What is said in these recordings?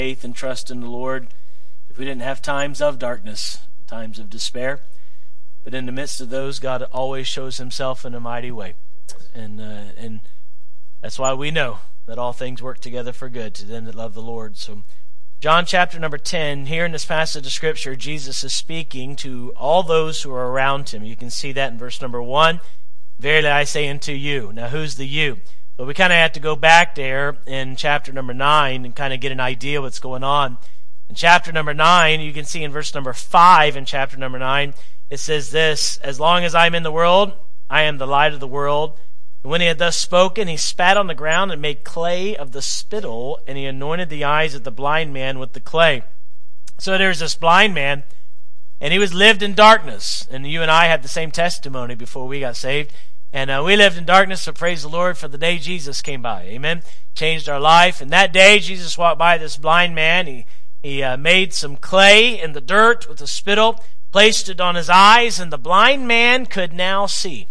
faith and trust in the Lord if we didn't have times of darkness, times of despair. But in the midst of those, God always shows himself in a mighty way. And that's why we know that all things work together for good to them that love the Lord. So John chapter number 10, here in this passage of Scripture, Jesus is speaking to all those who are around him. You can see that in verse number 1. Verily I say unto you. Now who's the you? Well, we kind of have to go back there in chapter number 9 and kind of get an idea what's going on. In chapter number 9, you can see in verse number 5 in chapter number 9, it says this, As long as I am in the world, I am the light of the world. And when he had thus spoken, he spat on the ground and made clay of the spittle, and he anointed the eyes of the blind man with the clay. So there's this blind man, and he lived in darkness. And you and I had the same testimony before we got saved. And we lived in darkness, so praise the Lord for the day Jesus came by. Amen. Changed our life. And that day, Jesus walked by this blind man. He made some clay in the dirt with a spittle, placed it on his eyes, and the blind man could now see.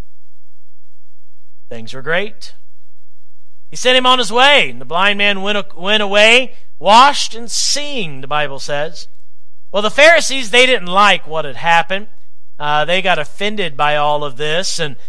Things were great. He sent him on his way, and the blind man went away, washed and seeing, the Bible says. Well, the Pharisees, they didn't like what had happened. They got offended by all of this, and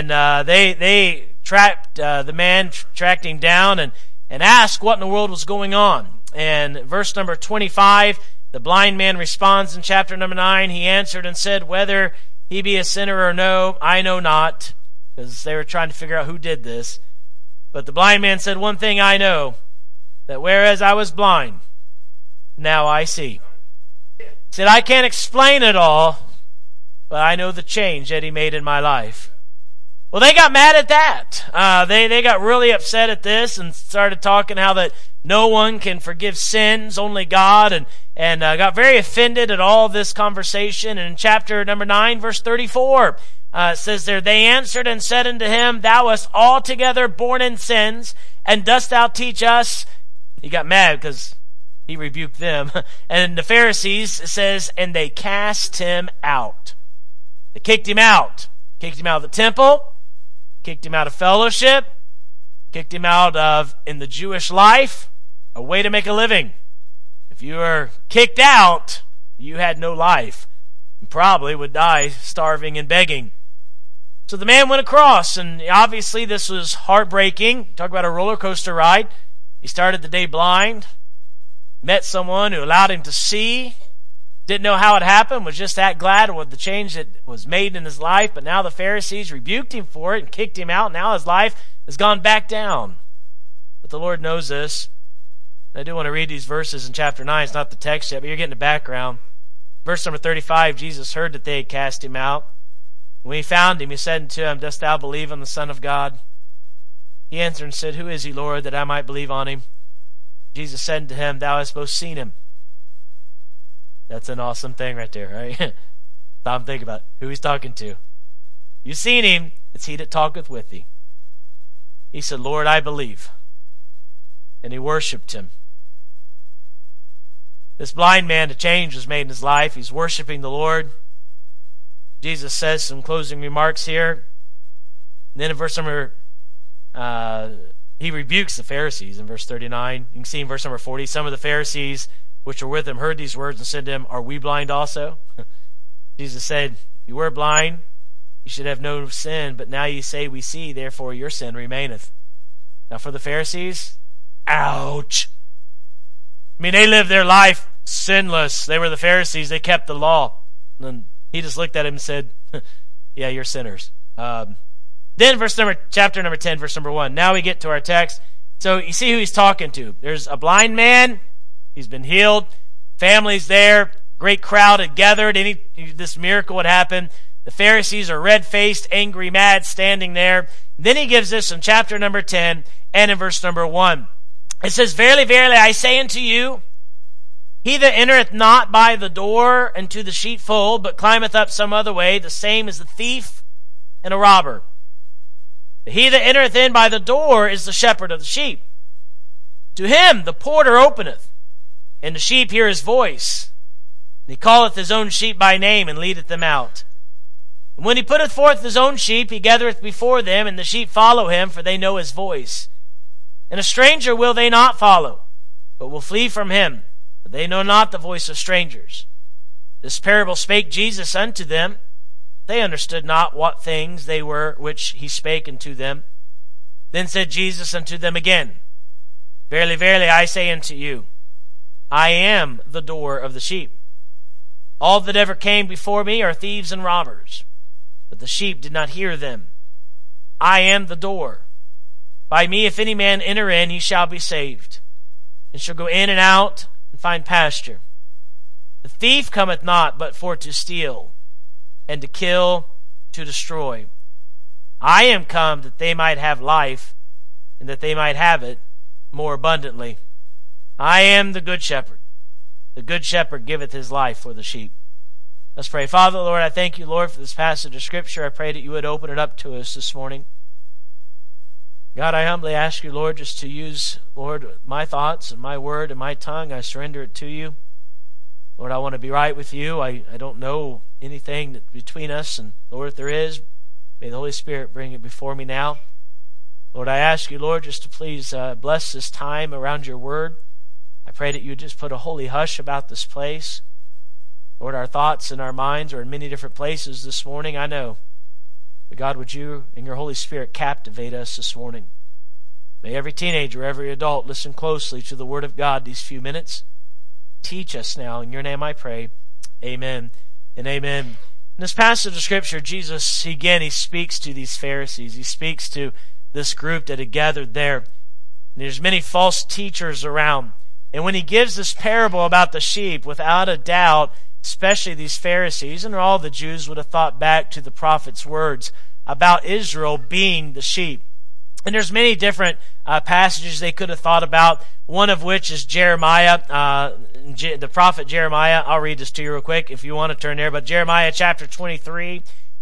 they tracked the man, tracked him down, and asked what in the world was going on. And verse number 25, the blind man responds in chapter number 9. He answered and said, Whether he be a sinner or no, I know not. Because they were trying to figure out who did this. But the blind man said, One thing I know, that whereas I was blind, now I see. He said, I can't explain it all, but I know the change that he made in my life. Well, they got mad at that. They got really upset at this and started talking how that no one can forgive sins, only God, and got very offended at all this conversation. And in chapter number 9, verse 34, it says there, They answered and said unto him, Thou wast altogether born in sins, and dost thou teach us? He got mad because he rebuked them. And the Pharisees, it says, and they cast him out. They kicked him out. Kicked him out of the temple. Kicked him out of fellowship. Kicked him out of, in the Jewish life, a way to make a living. If you were kicked out, you had no life. You probably would die starving and begging. So the man went across, and obviously this was heartbreaking. Talk about a roller coaster ride. He started the day blind, met someone who allowed him to see, didn't know how it happened, was just that glad with the change that was made in his life, but now the Pharisees rebuked him for it and kicked him out. Now his life has gone back down. But the Lord knows this. I do want to read these verses in chapter 9. It's not the text yet, but you're getting the background. Verse number 35, Jesus heard that they had cast him out. When he found him, he said unto him, Dost thou believe on the Son of God? He answered and said, Who is he, Lord, that I might believe on him? Jesus said unto him, Thou hast both seen him. That's an awesome thing right there, right? Stop and think about who he's talking to. You've seen him. It's he that talketh with thee. He said, Lord, I believe. And he worshipped him. This blind man, a change was made in his life. He's worshiping the Lord. Jesus says some closing remarks here. And then in verse number, he rebukes the Pharisees in verse 39. You can see in verse number 40, some of the Pharisees which were with him heard these words and said to him, Are we blind also? Jesus said, If you were blind, you should have no sin, but now you say we see, therefore your sin remaineth. Now for the Pharisees, ouch. I mean, they lived their life sinless. They were the Pharisees. They kept the law. And then he just looked at him and said, yeah, you're sinners. Then chapter number 10, verse number 1. Now we get to our text. So you see who he's talking to. There's a blind man. He's been healed. Family's there. Great crowd had gathered. This miracle would happen. The Pharisees are red-faced, angry, mad, standing there. Then he gives this in chapter number 10 and in verse number 1. It says, Verily, verily, I say unto you, he that entereth not by the door into the sheepfold, but climbeth up some other way, the same is a thief and a robber. He that entereth in by the door is the shepherd of the sheep. To him the porter openeth, and the sheep hear his voice. And he calleth his own sheep by name, and leadeth them out. And when he putteth forth his own sheep, he gathereth before them, and the sheep follow him, for they know his voice. And a stranger will they not follow, but will flee from him, for they know not the voice of strangers. This parable spake Jesus unto them. They understood not what things they were which he spake unto them. Then said Jesus unto them again, Verily, verily, I say unto you, I am the door of the sheep. All that ever came before me are thieves and robbers, but the sheep did not hear them. I am the door. By me, if any man enter in, he shall be saved, and shall go in and out and find pasture. The thief cometh not but for to steal, and to kill, to destroy. I am come that they might have life, and that they might have it more abundantly. I am the good shepherd. The good shepherd giveth his life for the sheep. Let's pray. Father, Lord, I thank you, Lord, for this passage of Scripture. I pray that you would open it up to us this morning. God, I humbly ask you, Lord, just to use, Lord, my thoughts and my word and my tongue. I surrender it to you. Lord, I want to be right with you. I don't know anything between us, and Lord, if there is, may the Holy Spirit bring it before me now. Lord, I ask you, Lord, just to please bless this time around your word. I pray that you would just put a holy hush about this place. Lord, our thoughts and our minds are in many different places this morning, I know. But God, would you and your Holy Spirit captivate us this morning? May every teenager, every adult listen closely to the word of God these few minutes. Teach us now. In your name I pray. Amen and amen. In this passage of Scripture, Jesus, he speaks to these Pharisees. He speaks to this group that had gathered there. And there's many false teachers around. And when he gives this parable about the sheep, without a doubt, especially these Pharisees and all the Jews would have thought back to the prophet's words about Israel being the sheep. And there's many different passages they could have thought about, one of which is Jeremiah, the prophet Jeremiah. I'll read this to you real quick if you want to turn there. But Jeremiah chapter 23,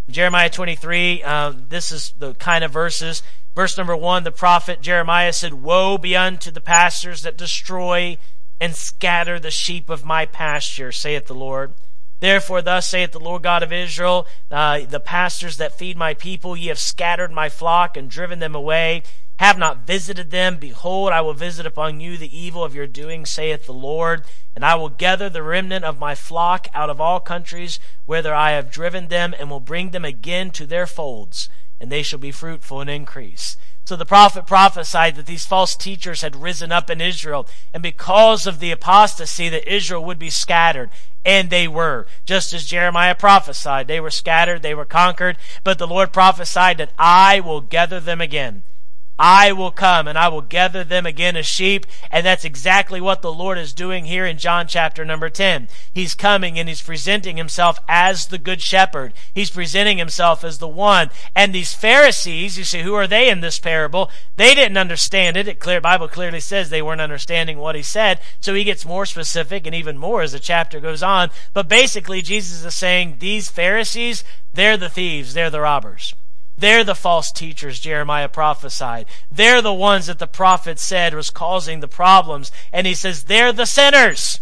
this is the kind of verses. Verse number 1, the prophet Jeremiah said, Woe be unto the pastors that destroy and scatter the sheep of my pasture, saith the Lord. Therefore thus saith the Lord God of Israel, the pastors that feed my people, ye have scattered my flock and driven them away, have not visited them. Behold, I will visit upon you the evil of your doing, saith the Lord. And I will gather the remnant of my flock out of all countries whither I have driven them, and will bring them again to their folds, and they shall be fruitful and increase. So the prophet prophesied that these false teachers had risen up in Israel, and because of the apostasy that Israel would be scattered. And they were, just as Jeremiah prophesied. They were scattered, they were conquered, but the Lord prophesied that I will gather them again. I will come and I will gather them again as sheep. And that's exactly what the Lord is doing here in John chapter number 10. He's coming and he's presenting himself as the good shepherd. He's presenting himself as the one. And these Pharisees, you see, who are they in this parable? They didn't understand it. The Bible clearly says they weren't understanding what he said. So he gets more specific and even more as the chapter goes on. But basically Jesus is saying these Pharisees, they're the thieves, they're the robbers. They're the false teachers Jeremiah prophesied. They're the ones that the prophet said was causing the problems. And he says they're the sinners.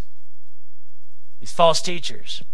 These false teachers.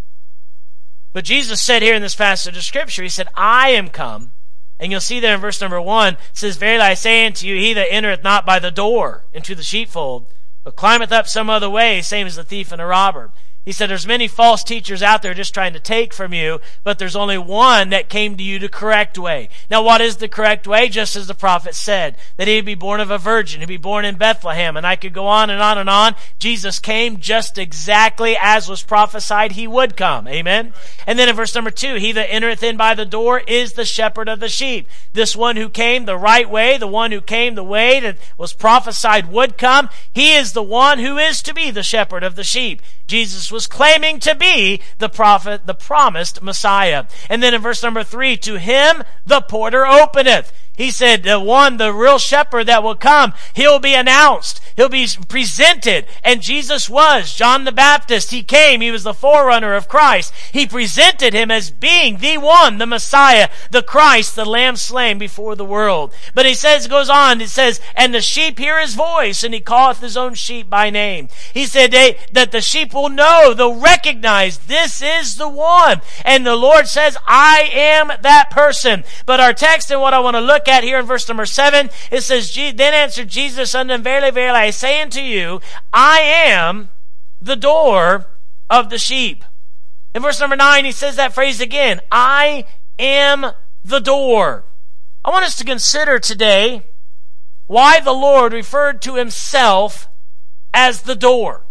But Jesus said here in this passage of Scripture, he said, I am come. And you'll see there in verse number 1, it says, Verily I say unto you, he that entereth not by the door into the sheepfold, but climbeth up some other way, same as the thief and the robber. He said there's many false teachers out there just trying to take from you, but there's only one that came to you the correct way. Now what is the correct way? Just as the prophet said, that he'd be born of a virgin, he'd be born in Bethlehem, and I could go on and on and on. Jesus came just exactly as was prophesied he would come. Amen? And then in verse number 2, he that entereth in by the door is the shepherd of the sheep. This one who came the right way, the one who came the way that was prophesied would come, he is the one who is to be the shepherd of the sheep. Jesus was claiming to be the prophet, the promised Messiah. And then in verse number 3, to him the porter openeth. He said the real shepherd that will come, he'll be announced. He'll be presented. And Jesus was. John the Baptist, he came. He was the forerunner of Christ. He presented him as being the one, the Messiah, the Christ, the Lamb slain before the world. But he says, goes on, it says, and the sheep hear his voice, and he calleth his own sheep by name. He said that the sheep will know, they'll recognize this is the one. And the Lord says, I am that person. But our text and what I want to look look at here in verse number 7, it says, Then answered Jesus unto them, Verily, verily, I say unto you, I am the door of the sheep. In verse number 9, he says that phrase again, I am the door. I want us to consider today why the Lord referred to himself as the door.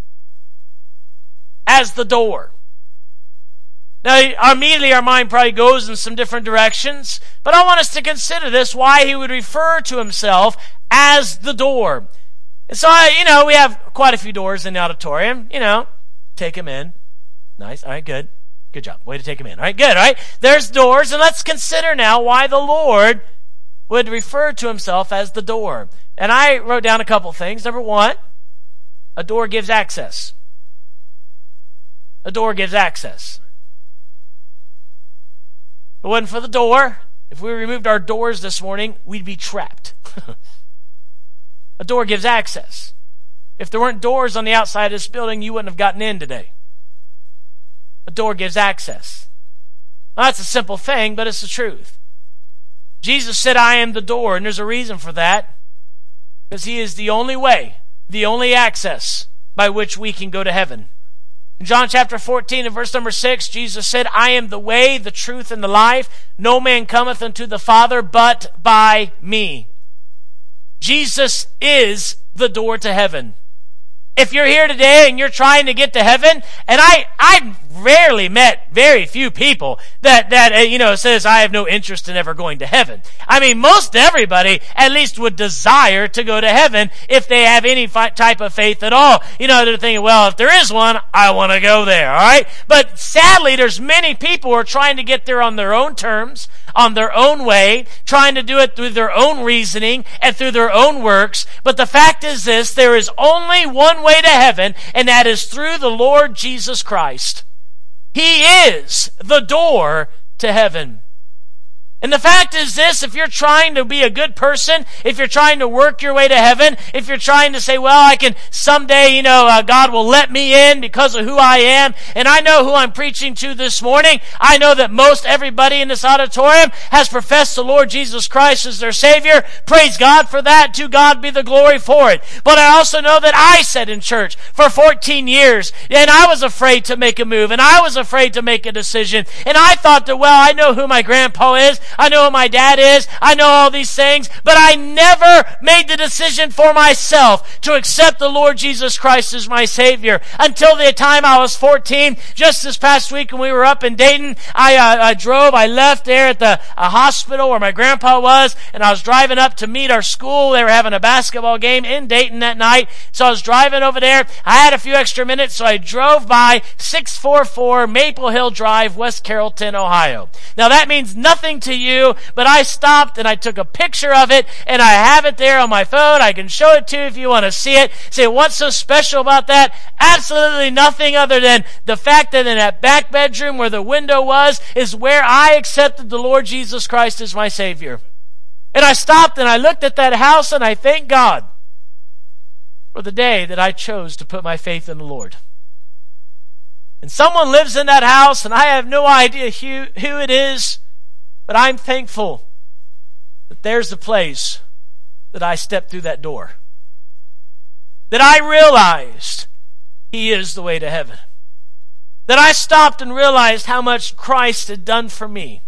As the door. Now, immediately our mind probably goes in some different directions, but I want us to consider this, why he would refer to himself as the door. And so, we have quite a few doors in the auditorium, take them in. Nice, all right, good. Good job, way to take them in. All right, good, all right. There's doors, and let's consider now why the Lord would refer to himself as the door. And I wrote down a couple things. Number one, a door gives access. A door gives access. If it wasn't for the door, if we removed our doors this morning, we'd be trapped. A door gives access. If there weren't doors on the outside of this building, you wouldn't have gotten in today. A door gives access. Now, that's a simple thing, but it's the truth. Jesus said, I am the door, and there's a reason for that. Because he is the only way, the only access by which we can go to heaven. In John chapter 14 and verse number 6, Jesus said, I am the way, the truth, and the life. No man cometh unto the Father but by me. Jesus is the door to heaven. If you're here today and you're trying to get to heaven, and I've rarely met very few people that says I have no interest in ever going to heaven. I mean, most everybody at least would desire to go to heaven if they have any type of faith at all. They're thinking, well, if there is one, I want to go there, all right? But sadly, there's many people who are trying to get there on their own terms, on their own way, trying to do it through their own reasoning and through their own works. But the fact is this, there is only one way to heaven, and that is through the Lord Jesus Christ. He is the door to heaven. And the fact is this, if you're trying to be a good person, if you're trying to work your way to heaven, if you're trying to say, well, I can someday, God will let me in because of who I am, and I know who I'm preaching to this morning. I know that most everybody in this auditorium has professed the Lord Jesus Christ as their Savior. Praise God for that. To God be the glory for it. But I also know that I sat in church for 14 years, and I was afraid to make a move, and I was afraid to make a decision, and I thought that, well, I know who my grandpa is, I know who my dad is, I know all these things, but I never made the decision for myself to accept the Lord Jesus Christ as my Savior until the time I was 14. Just this past week when we were up in Dayton, I left there at the hospital where my grandpa was, and I was driving up to meet our school. They were having a basketball game in Dayton that night, so I was driving over there. I had a few extra minutes, so I drove by 644 Maple Hill Drive, West Carrollton, Ohio. Now that means nothing to you, but I stopped and I took a picture of it, and I have it there on my phone. I can show it to you if you want to see it. Say, what's so special about that? Absolutely nothing other than the fact that in that back bedroom where the window was is where I accepted the Lord Jesus Christ as my Savior. And I stopped and I looked at that house, and I thank God for the day that I chose to put my faith in the Lord. And someone lives in that house, and I have no idea who it is, but I'm thankful that there's the place that I stepped through that door. That I realized He is the way to heaven. That I stopped and realized how much Christ had done for me.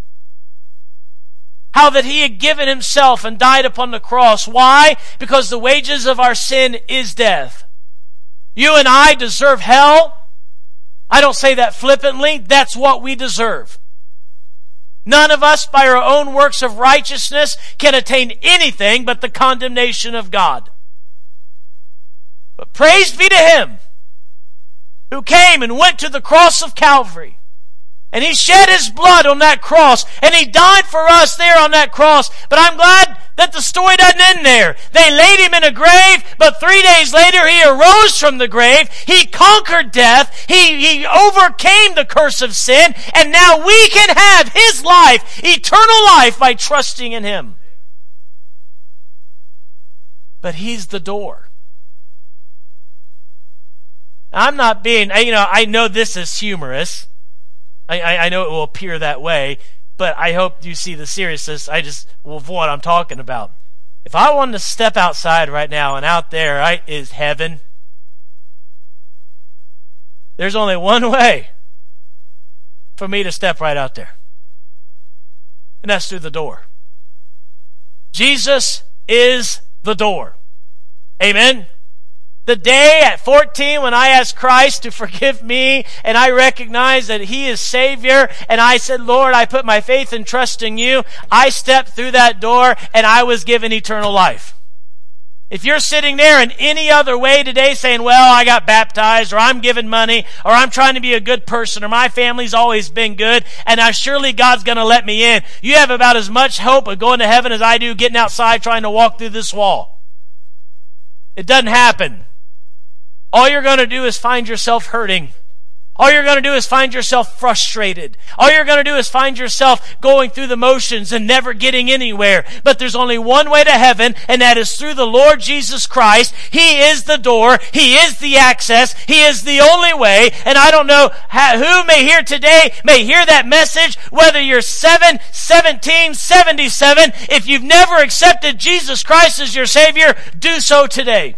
How that He had given Himself and died upon the cross. Why? Because the wages of our sin is death. You and I deserve hell. I don't say that flippantly. That's what we deserve. None of us, by our own works of righteousness, can attain anything but the condemnation of God. But praise be to Him who came and went to the cross of Calvary. And He shed His blood on that cross, and He died for us there on that cross. But I'm glad that the story doesn't end there. They laid Him in a grave, but 3 days later He arose from the grave. He conquered death. He overcame the curse of sin, and now we can have His life, eternal life, by trusting in Him. But He's the door. I'm not being, I know this is humorous. I know it will appear that way, but I hope you see the seriousness of what I'm talking about. If I wanted to step outside right now, and out there, right, is heaven, there's only one way for me to step right out there. And that's through the door. Jesus is the door. Amen? The day at 14 when I asked Christ to forgive me and I recognized that He is Savior and I said, Lord, I put my faith and trust in You, I stepped through that door and I was given eternal life. If you're sitting there in any other way today saying, well, I got baptized, or I'm giving money, or I'm trying to be a good person, or my family's always been good, and now surely God's going to let me in, you have about as much hope of going to heaven as I do getting outside trying to walk through this wall. It doesn't happen. All you're going to do is find yourself hurting. All you're going to do is find yourself frustrated. All you're going to do is find yourself going through the motions and never getting anywhere. But there's only one way to heaven, and that is through the Lord Jesus Christ. He is the door. He is the access. He is the only way. And I don't know who may hear today, may hear that message, whether you're 7, 17, 77. If you've never accepted Jesus Christ as your Savior, do so today.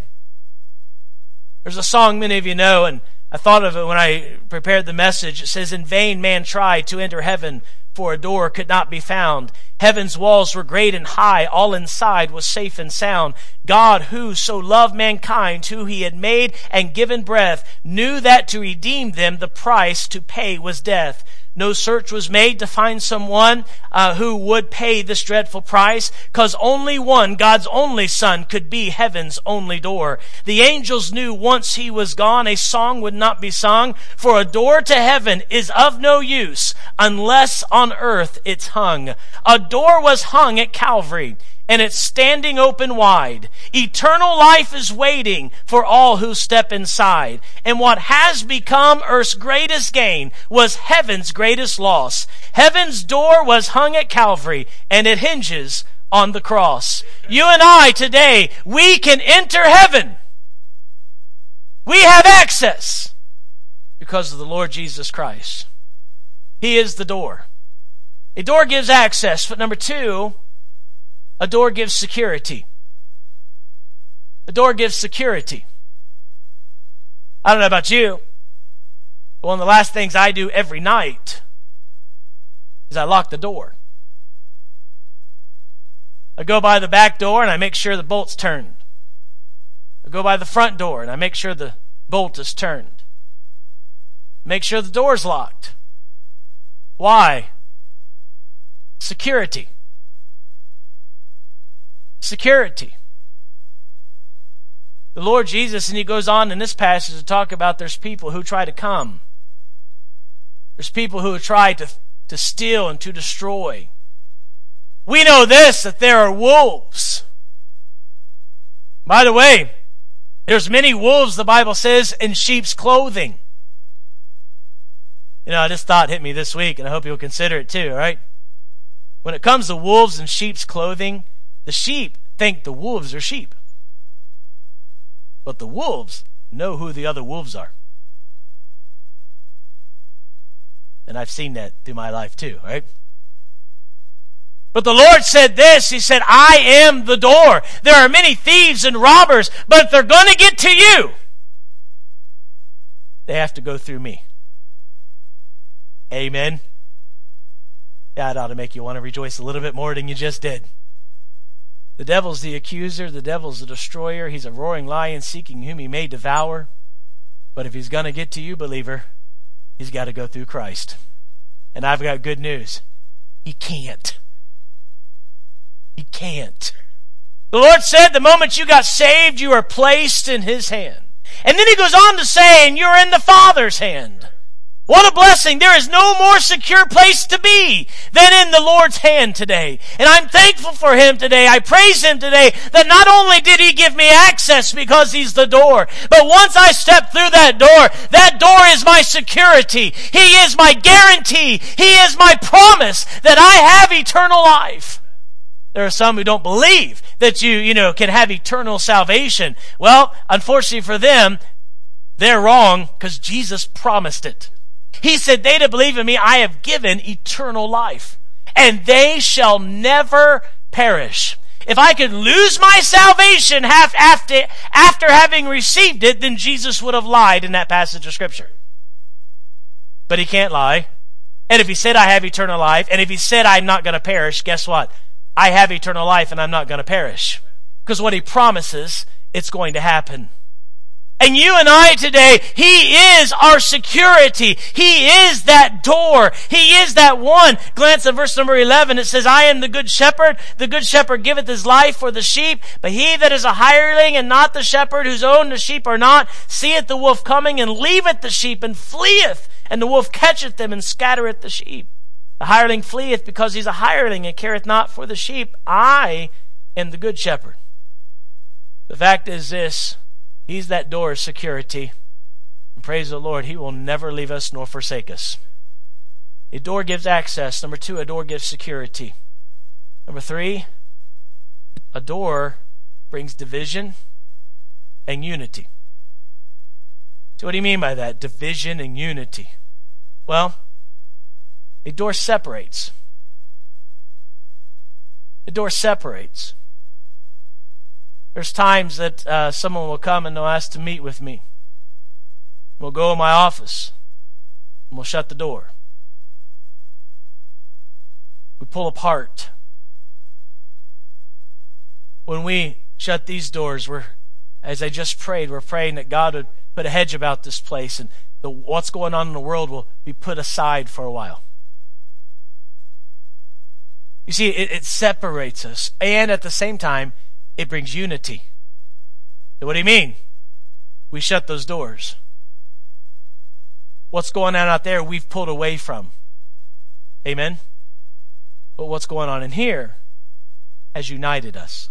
There's a song many of you know, and I thought of it when I prepared the message. It says, in vain man tried to enter heaven, for a door could not be found. Heaven's walls were great and high, all inside was safe and sound. God, who so loved mankind, who He had made and given breath, knew that to redeem them the price to pay was death. No search was made to find someone who would pay this dreadful price, because only one, God's only Son, could be heaven's only door. The angels knew once He was gone, a song would not be sung, for a door to heaven is of no use unless on earth it's hung. A door was hung at Calvary, and it's standing open wide. Eternal life is waiting for all who step inside. And what has become earth's greatest gain was heaven's greatest loss. Heaven's door was hung at Calvary, and it hinges on the cross. You and I today, we can enter heaven. We have access because of the Lord Jesus Christ. He is the door. A door gives access. But number two, a door gives security. A door gives security. I don't know about you, but one of the last things I do every night is I lock the door. I go by the back door and I make sure the bolt's turned. I go by the front door and I make sure the bolt is turned. Make sure the door's locked. Why? Security. Security. The Lord Jesus, and He goes on in this passage to talk about there's people who try to come. There's people who try to steal and to destroy. We know this, that there are wolves. By the way, there's many wolves, the Bible says, in sheep's clothing. You know, this thought hit me this week, and I hope you'll consider it too, all right? When it comes to wolves in sheep's clothing, the sheep think the wolves are sheep. But the wolves know who the other wolves are. And I've seen that through my life too, right? But the Lord said this, He said, I am the door. There are many thieves and robbers, but if they're going to get to you, they have to go through me. Amen. Yeah, it ought to make you want to rejoice a little bit more than you just did. The devil's the accuser. The devil's the destroyer. He's a roaring lion seeking whom he may devour. But if he's going to get to you, believer, he's got to go through Christ. And I've got good news. He can't. He can't. The Lord said the moment you got saved, you are placed in His hand. And then He goes on to say, and you're in the Father's hand. What a blessing. There is no more secure place to be than in the Lord's hand today. And I'm thankful for Him today. I praise Him today that not only did He give me access because He's the door, but once I step through that door is my security. He is my guarantee. He is my promise that I have eternal life. There are some who don't believe that you can have eternal salvation. Well, unfortunately for them, they're wrong because Jesus promised it. He said, they that believe in me, I have given eternal life. and they shall never perish. If I could lose my salvation after having received it, then Jesus would have lied in that passage of Scripture. But he can't lie. And if he said I have eternal life, and if he said I'm not going to perish, guess what? I have eternal life and I'm not going to perish. Because what he promises, it's going to happen. And you and I today, he is our security. He is that door. He is that one. Glance at verse number 11. It says, I am the good shepherd. The good shepherd giveth his life for the sheep. But he that is a hireling and not the shepherd, whose own the sheep are not, seeth the wolf coming and leaveth the sheep and fleeth. And the wolf catcheth them and scattereth the sheep. The hireling fleeth because he's a hireling and careth not for the sheep. I am the good shepherd. The fact is this. He's that door of security. And praise the Lord, he will never leave us nor forsake us. A door gives access. Number 2, a door gives security. Number 3, a door brings division and unity. So what do you mean by that? Division and unity. Well, a door separates. A door separates. There's times that someone will come and they'll ask to meet with me. We'll go in my office and we'll shut the door. We pull apart. When we shut these doors, as I just prayed, we're praying that God would put a hedge about this place and what's going on in the world will be put aside for a while. You see, it separates us, and at the same time, it brings unity. So what do you mean? We shut those doors. What's going on out there, we've pulled away from. Amen? But what's going on in here has united us.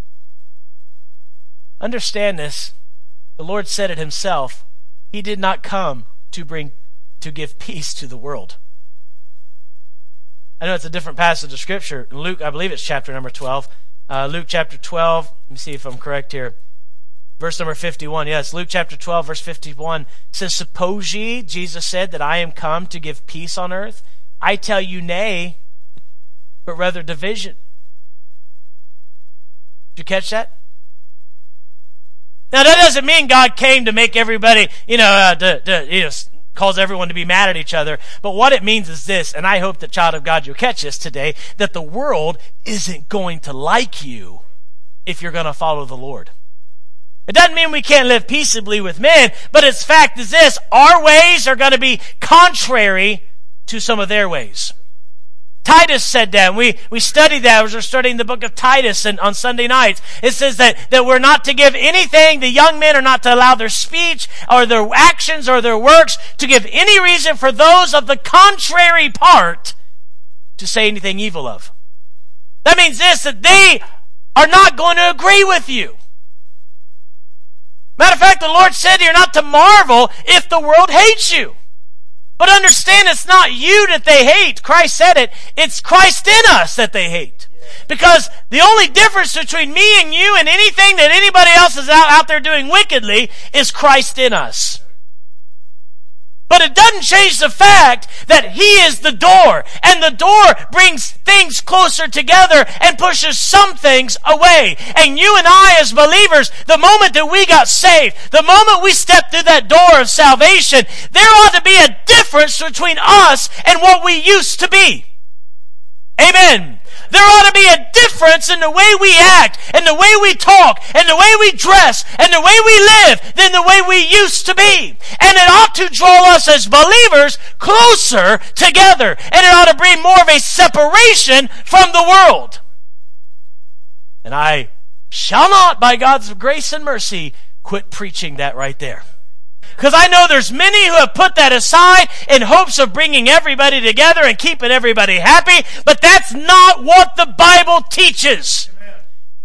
Understand this. The Lord said it himself. He did not come to give peace to the world. I know it's a different passage of Scripture. In Luke, I believe it's chapter number 12. Luke chapter 12, let me see if I'm correct here. Verse number 51. Yes, Luke chapter 12, verse 51 says, Suppose ye, Jesus said, that I am come to give peace on earth? I tell you nay, but rather division. Did you catch that? Now that doesn't mean God came to make everybody, cause everyone to be mad at each other. But what it means is this, and I hope that, child of God, you'll catch this today, that the world isn't going to like you if you're going to follow the Lord. It doesn't mean we can't live peaceably with men, but its fact is this, our ways are going to be contrary to some of their ways. Titus said that. We studied that as we're studying the book of Titus on Sunday nights. It says that we're not to give anything, the young men are not to allow their speech or their actions or their works to give any reason for those of the contrary part to say anything evil of. That means this, that they are not going to agree with you. Matter of fact, the Lord said you're not to marvel if the world hates you. But understand, it's not you that they hate. Christ said it. It's Christ in us that they hate. Because the only difference between me and you and anything that anybody else is out there doing wickedly is Christ in us. But it doesn't change the fact that He is the door. And the door brings things closer together and pushes some things away. And you and I as believers, the moment that we got saved, the moment we stepped through that door of salvation, there ought to be a difference between us and what we used to be. Amen. There ought to be a difference in the way we act, and the way we talk, and the way we dress, and the way we live than the way we used to be. And it ought to draw us as believers closer together. And it ought to bring more of a separation from the world. And I shall not, by God's grace and mercy, quit preaching that right there. Because I know there's many who have put that aside in hopes of bringing everybody together and keeping everybody happy, but that's not what the Bible teaches. Amen.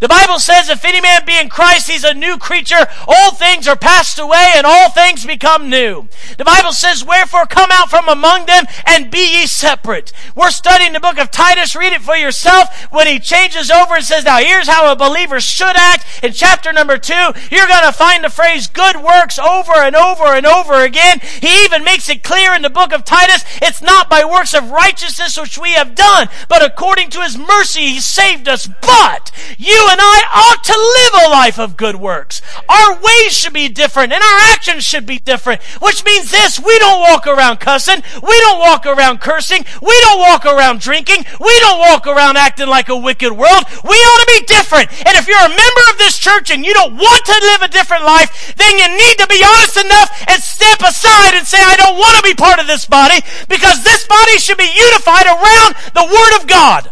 The Bible says, if any man be in Christ, he's a new creature. Old things are passed away, and all things become new. The Bible says, wherefore come out from among them, and be ye separate. We're studying the book of Titus. Read it for yourself. When he changes over and says, now here's how a believer should act. In chapter number 2, you're going to find the phrase good works over and over and over again. He even makes it clear in the book of Titus, it's not by works of righteousness which we have done, but according to his mercy he saved us. But you and I ought to live a life of good works. Our ways should be different and our actions should be different, which means this: we don't walk around cussing, we don't walk around cursing, we don't walk around drinking, we don't walk around acting like a wicked world. We ought to be different. And if you're a member of this church and you don't want to live a different life, then you need to be honest enough and step aside and say, I don't want to be part of this body, because this body should be unified around the Word of God.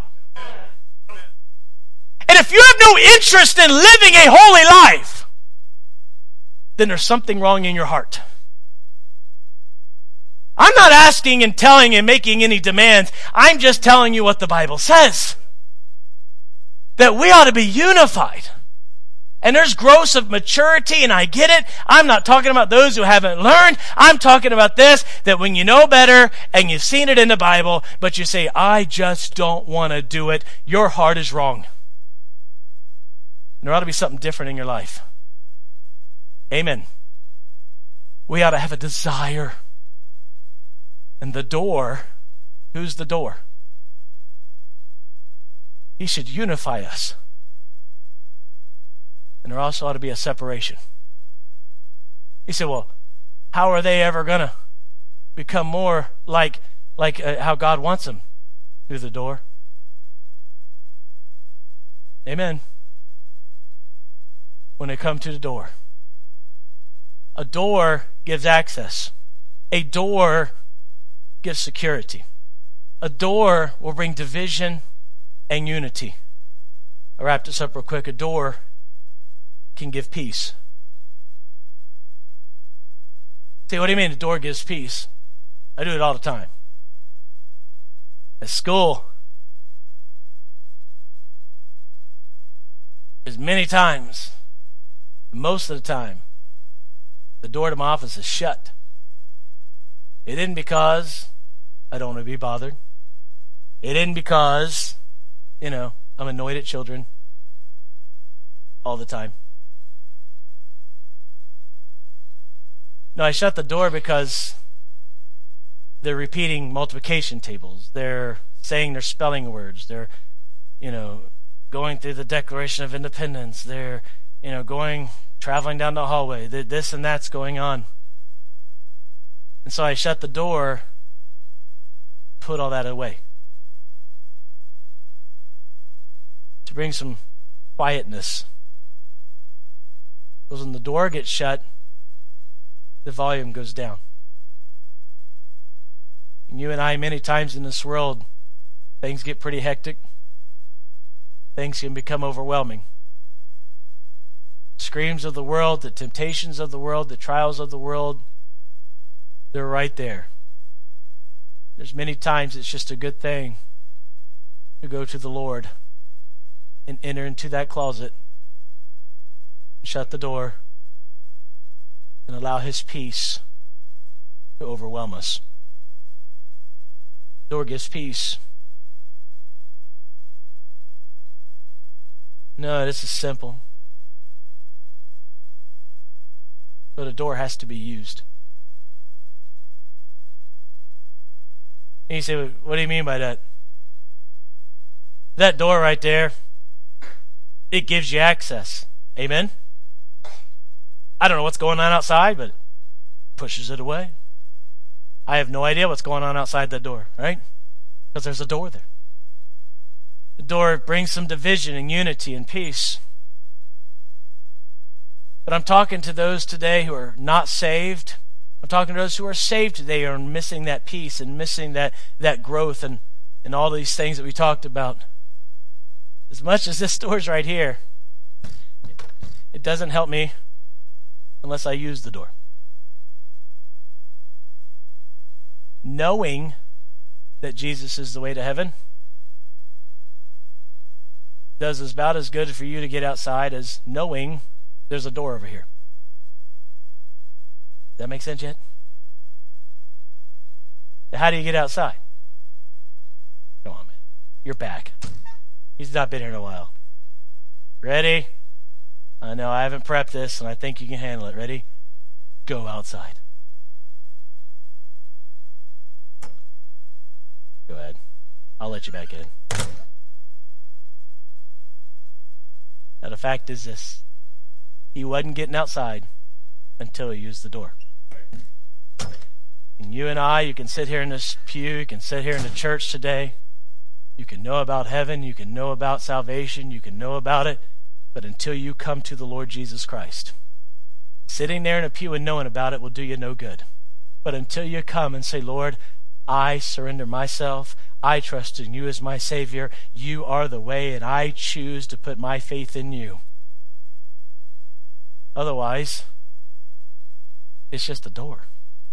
And if you have no interest in living a holy life, then there's something wrong in your heart. I'm not asking and telling and making any demands. I'm just telling you what the Bible says. That we ought to be unified. And there's growth of maturity, and I get it. I'm not talking about those who haven't learned. I'm talking about this, that when you know better and you've seen it in the Bible, but you say, I just don't want to do it, your heart is wrong. There ought to be something different in your life. Amen. We ought to have a desire. And the door, who's the door? He should unify us. And there also ought to be a separation. He said, well, how are they ever going to become more like how God wants them? Through the door. Amen. When they come to the door. A door gives access. A door gives security. A door will bring division and unity. I wrap this up real quick. A door can give peace. Say, what do you mean the door gives peace? I do it all the time. At school, as many times, most of the time, the door to my office is shut. It isn't because I don't want to be bothered. It isn't because, I'm annoyed at children all the time. No, I shut the door because they're repeating multiplication tables. They're saying their spelling words. They're, going through the Declaration of Independence. They're, traveling down the hallway. This and that's going on. And so I shut the door, put all that away. To bring some quietness. Because when the door gets shut, the volume goes down. And you and I, many times in this world, things get pretty hectic. Things can become overwhelming. Screams of the world, the temptations of the world, the trials of the world, they're right there. There's many times it's just a good thing to go to the Lord and enter into that closet, shut the door, and allow His peace to overwhelm us. The door gives peace. No, this is simple. But a door has to be used. And you say, what do you mean by that? That door right there, it gives you access. Amen? I don't know what's going on outside, but it pushes it away. I have no idea what's going on outside that door, right? Because there's a door there. The door brings some division and unity and peace. But I'm talking to those today who are not saved. I'm talking to those who are saved today who are missing that peace and missing that growth and all these things that we talked about. As much as this door's right here, it doesn't help me unless I use the door. Knowing that Jesus is the way to heaven does about as good for you to get outside as knowing there's a door over here. Does that make sense yet? How do you get outside? Come on, man. You're back. He's not been here in a while. Ready? I know I haven't prepped this, and I think you can handle it. Ready? Go outside. Go ahead. I'll let you back in. Now, the fact is this. He wasn't getting outside until he used the door. And you and I, you can sit here in this pew, you can sit here in the church today. You can know about heaven, you can know about salvation, you can know about it, but until you come to the Lord Jesus Christ, sitting there in a pew and knowing about it will do you no good. But until you come and say, Lord, I surrender myself, I trust in you as my Savior, you are the way, and I choose to put my faith in you. Otherwise, it's just a door.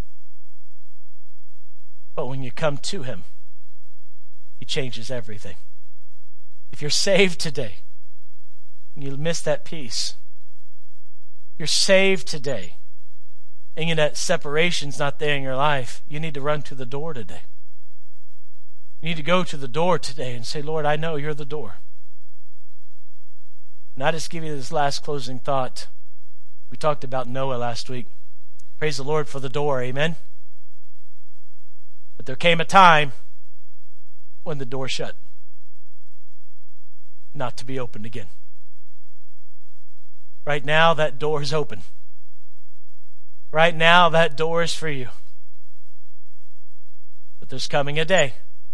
But when you come to him, he changes everything. If you're saved today, and you miss that piece, you're saved today, and that separation's not there in your life, you need to run to the door today. You need to go to the door today and say, Lord, I know you're the door. And I just give you this last closing thought. We talked about Noah last week. Praise the Lord for the door, amen? But there came a time when the door shut, not to be opened again. Right now, that door is open. Right now, that door is for you. But there's coming a day.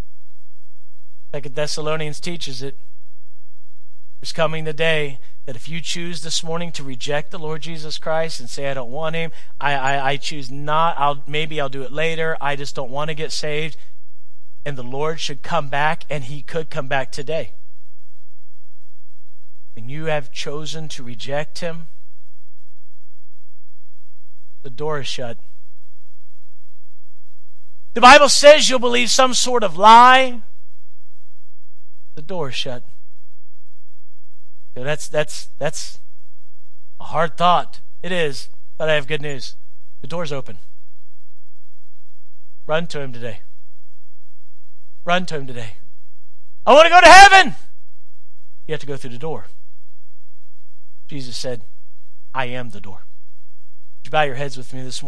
2 Thessalonians teaches it. There's coming the day that if you choose this morning to reject the Lord Jesus Christ and say, I don't want him, I choose not, maybe I'll do it later, I just don't want to get saved, and the Lord should come back, and he could come back today, and you have chosen to reject him, the door is shut. The Bible says you'll believe some sort of lie. The door is shut. That's a hard thought. It is, but I have good news. The door's open. Run to him today. Run to him today. I want to go to heaven. You have to go through the door. Jesus said, I am the door. Would you bow your heads with me this morning?